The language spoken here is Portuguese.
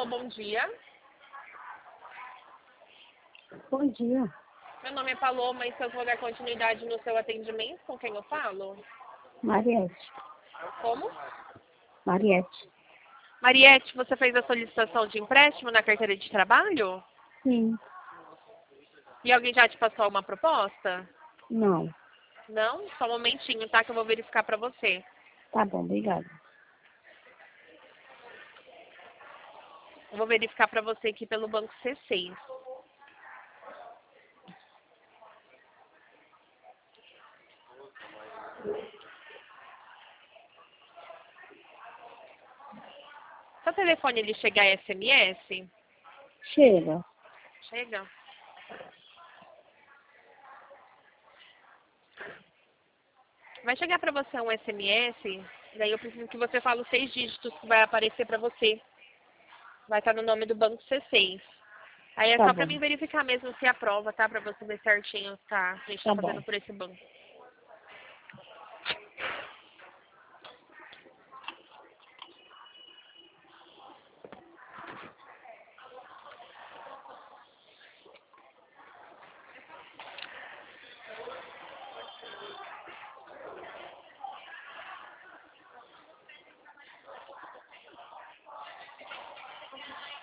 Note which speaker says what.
Speaker 1: bom dia.
Speaker 2: Bom dia.
Speaker 1: Meu nome é Paloma e se eu vou dar continuidade no seu atendimento, com quem eu falo?
Speaker 2: Mariette.
Speaker 1: Como?
Speaker 2: Mariette.
Speaker 1: Mariette, você fez a solicitação de empréstimo na carteira de trabalho?
Speaker 2: Sim.
Speaker 1: E alguém já te passou uma proposta?
Speaker 2: Não.
Speaker 1: Não? Só um momentinho, tá? Que eu vou verificar pra você.
Speaker 2: Tá bom, obrigada.
Speaker 1: Eu vou verificar pra você aqui pelo Banco C6. Seu telefone ele chega a SMS?
Speaker 2: Chega.
Speaker 1: Chega. Vai chegar pra você um SMS, daí eu preciso que você fale os 6 dígitos que vai aparecer pra você. Vai estar no nome do Banco C6. Aí é
Speaker 2: Tá
Speaker 1: só pra
Speaker 2: bom.
Speaker 1: mim verificar mesmo se aprova, tá? Pra você ver certinho, tá? A gente tá
Speaker 2: Tá bom.
Speaker 1: fazendo por esse banco.